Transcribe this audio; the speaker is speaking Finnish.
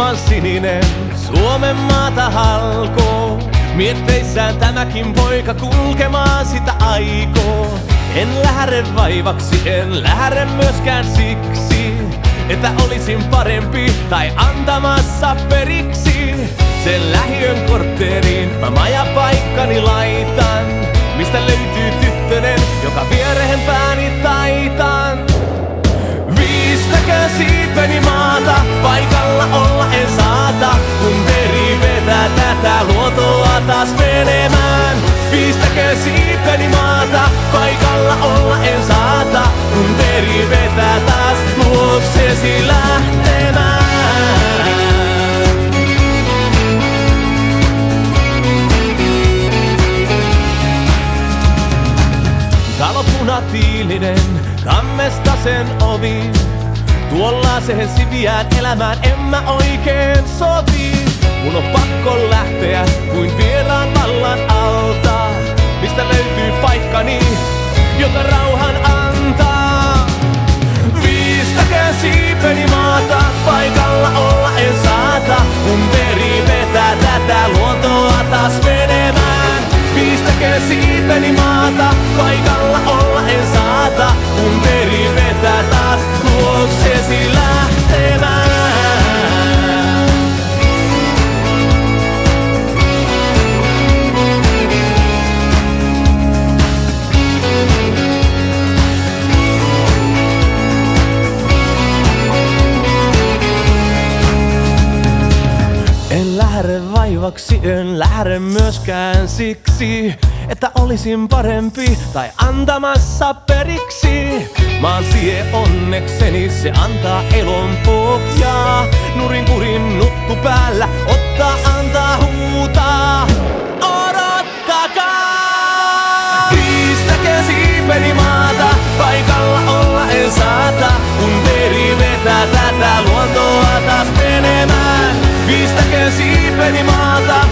maan sininen, Suomen maata halkoo. Mietteissään tämäkin poika kulkemaan sitä aikoo. En lähde vaivaksi, en lähde myöskään siksi, että olisin parempi tai antamassa periksi. Sen lähiön kortteeriin mä majapaikkani laitan, mistä löytyy tyttönen, joka vierehen pääni taitan. Viistäkö siipeni maata, paikalla olla en saata, kun veri vetää tätä luotoa taas menemään. Viistäkö siipeni maata, paikalla olla en saata, kun veri vetää taas luoksesi lähtemään. Talo punatiilinen, kammesta sen ovi. Tuolla sehen siviään elämään en mä oikein sovi. Mun on pakko lähteä kuin vieraan vallan alta, mistä löytyy paikkani, joka rauhan antaa. Viistäkö siipeni maata, paikalla olla en saata, kun veri vetää tätä luontoa taas menemään. Viistäkö siipeni maata, paikalla olla en saata, kun veri vetää taas luoksesi lähtemään. En lähde vaivaksi, en lähde myöskään siksi, että olisin parempi tai antamassa periksi. Maantie onnekseni se antaa elon pohjaa. Nurinkurin nuttu päällä, ottaa, antaa, huutaa. Odottakaa! Pistäkö siipeni maata, paikalla olla en saata, kun veri vetää tätä luontoa taas menemään. Pistäkö siipeni maata,